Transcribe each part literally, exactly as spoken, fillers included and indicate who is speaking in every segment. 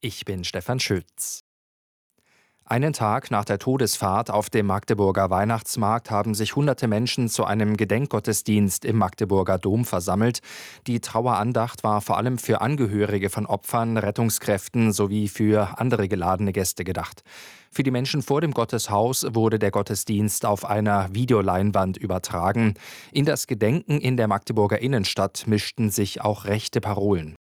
Speaker 1: Ich bin Stefan Schütz. Einen Tag nach der Todesfahrt auf dem Magdeburger Weihnachtsmarkt haben sich hunderte Menschen zu einem Gedenkgottesdienst im Magdeburger Dom versammelt. Die Trauerandacht war vor allem für Angehörige von Opfern, Rettungskräften sowie für andere geladene Gäste gedacht. Für die Menschen vor dem Gotteshaus wurde der Gottesdienst auf einer Videoleinwand übertragen. In das Gedenken in der Magdeburger Innenstadt mischten sich auch rechte Parolen.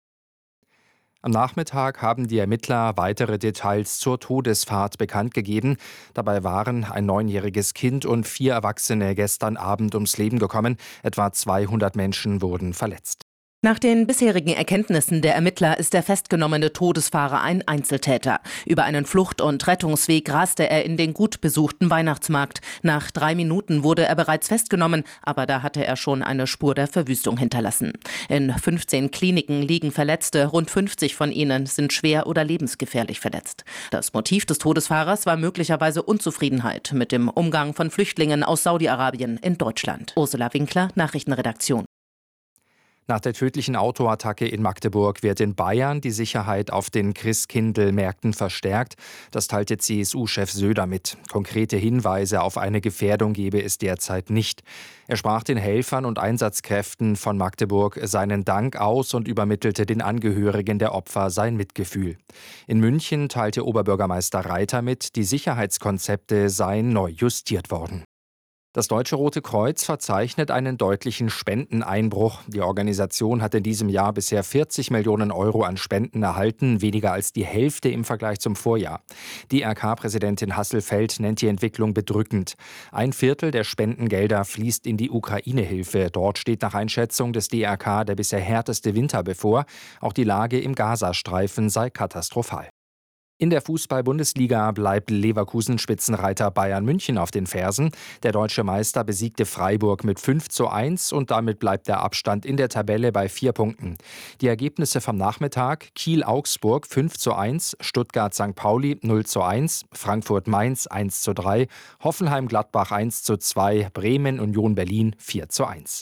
Speaker 1: Am Nachmittag haben die Ermittler weitere Details zur Todesfahrt bekannt gegeben. Dabei waren ein neunjähriges Kind und vier Erwachsene gestern Abend ums Leben gekommen. Etwa zweihundert Menschen wurden verletzt.
Speaker 2: Nach den bisherigen Erkenntnissen der Ermittler ist der festgenommene Todesfahrer ein Einzeltäter. Über einen Flucht- und Rettungsweg raste er in den gut besuchten Weihnachtsmarkt. Nach drei Minuten wurde er bereits festgenommen, aber da hatte er schon eine Spur der Verwüstung hinterlassen. In fünfzehn Kliniken liegen Verletzte, rund fünfzig von ihnen sind schwer oder lebensgefährlich verletzt. Das Motiv des Todesfahrers war möglicherweise Unzufriedenheit mit dem Umgang von Flüchtlingen aus Saudi-Arabien in Deutschland. Ursula Winkler, Nachrichtenredaktion.
Speaker 1: Nach der tödlichen Autoattacke in Magdeburg wird in Bayern die Sicherheit auf den Christkindlmärkten verstärkt. Das teilte C S U-Chef Söder mit. Konkrete Hinweise auf eine Gefährdung gebe es derzeit nicht. Er sprach den Helfern und Einsatzkräften von Magdeburg seinen Dank aus und übermittelte den Angehörigen der Opfer sein Mitgefühl. In München teilte Oberbürgermeister Reiter mit, die Sicherheitskonzepte seien neu justiert worden. Das Deutsche Rote Kreuz verzeichnet einen deutlichen Spendeneinbruch. Die Organisation hat in diesem Jahr bisher vierzig Millionen Euro an Spenden erhalten, weniger als die Hälfte im Vergleich zum Vorjahr. Die R K-Präsidentin Hasselfeld nennt die Entwicklung bedrückend. Ein Viertel der Spendengelder fließt in die Ukraine-Hilfe. Dort steht nach Einschätzung des D R K der bisher härteste Winter bevor. Auch die Lage im Gazastreifen sei katastrophal. In der Fußball-Bundesliga bleibt Leverkusen-Spitzenreiter Bayern München auf den Fersen. Der deutsche Meister besiegte Freiburg mit fünf zu eins und damit bleibt der Abstand in der Tabelle bei vier Punkten. Die Ergebnisse vom Nachmittag: Kiel-Augsburg fünf zu eins, Stuttgart-Sankt Pauli null zu eins, Frankfurt-Mainz eins zu drei, Hoffenheim-Gladbach eins zu zwei, Bremen-Union Berlin vier zu eins.